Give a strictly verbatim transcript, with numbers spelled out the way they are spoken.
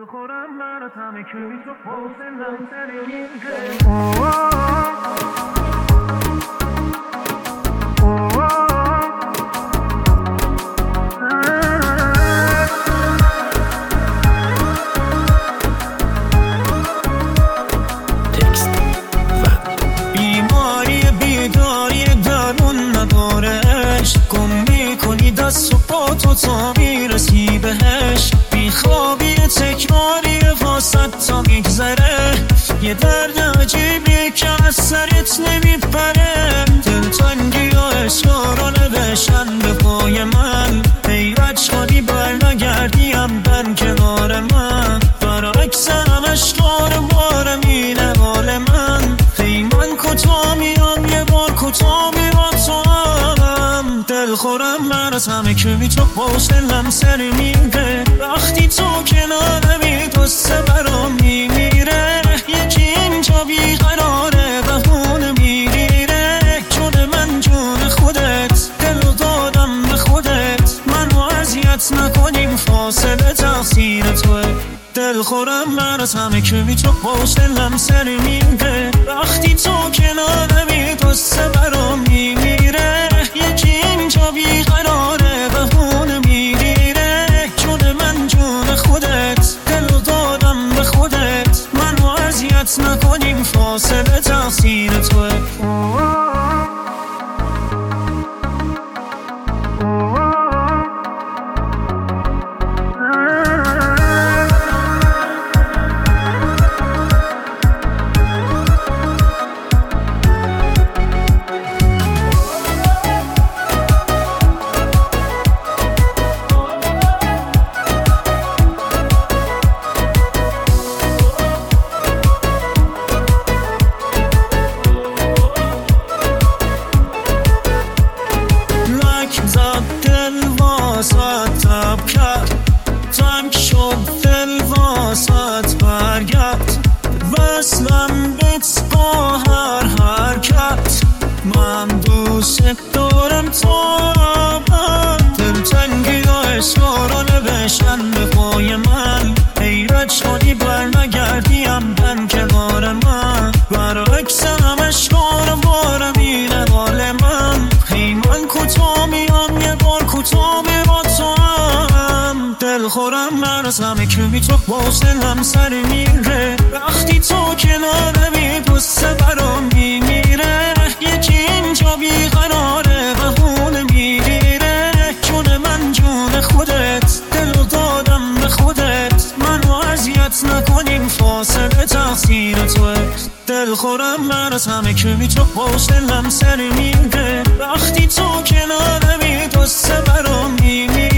خورم من از همه که بی تو حوصله‌ام سر میره. بیماری بیداری درون ندارش، گم میکنی دست و پا تو تا میرسی بهش. بیخوابی تکراری واسط تا میگذره، یه درد عجیبی که از سرت نمیپره. دلتنگی و اشکارا نوشتن به پای من، حیرت شدی برنگردیم بن کنار من. برعکس هم اشکار بارم اینه حال من. من کتا میام یه بار کتا میرا تو هم. دل خورم من از همه که بی تو حوصله‌ام سر میره. وقتی تو کنارمی قصه برام میمیره. یکی اینجا بیقراره بهونه میگیره. جون من جون خودت، دل دادم به خودت. منو اذیت نکنیم فاصله تقصیر توه. دل خورم من از همه که بی تو حوصله‌ام سر میره. وقتی تو کنارمی قصه برام میمیره. یکی اینجا بیقراره بهونه میگیره. جون من جون خودت، دل دادم به خودت. منو اذیت نکنیم فاصله تقصیر توه. تب کرد تنگ شد دل واسط برگرد. وصلم بیت با هر حرکت. من دوست دارم تو من. دلتنگی و اشکارا نوشتن به پای من. حیرت شدی برنگردیم بن کنار من. برعکس هم اشکار بارم اینه حال من. من کتا میام یه بار کتا میرا تو هم. دل خورم من از همه که بی تو حوصله‌ام سر میره. وقتی تو کنارمی قصه برام میمیره. یکی اینجا بیقراره بهونه میگیره. جون من جون خودت، دل دادم به خودت. منو اذیت نکنیم فاصله تقصیر توه. دل خورم من از همه که بی تو حوصله‌ام سر میره. وقتی تو کنارمی قصه برام میمیره.